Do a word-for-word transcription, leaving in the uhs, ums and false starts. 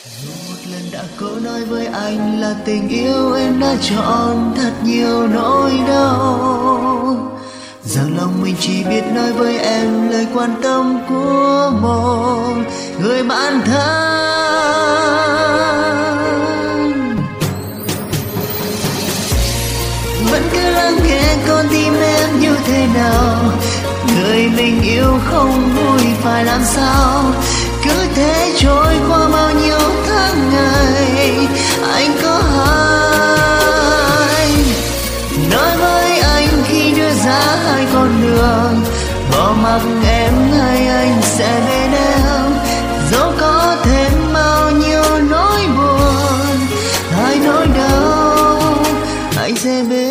Một lần đã cố nói với anh là tình yêu em đã chọn thật nhiều nỗi đau, rằng lòng mình chỉ biết nói với em lời quan tâm của một người bạn thân. Vẫn cứ lắng nghe con tim em như thế nào, người mình yêu không vui phải làm sao, cứ thế trôi qua bao nhiêu tháng ngày. Anh có hay nói với anh khi đưa ra hai con đường, bỏ mặc em hay anh sẽ bên em, dẫu có thêm bao nhiêu nỗi buồn hay nỗi đau, anh sẽ bên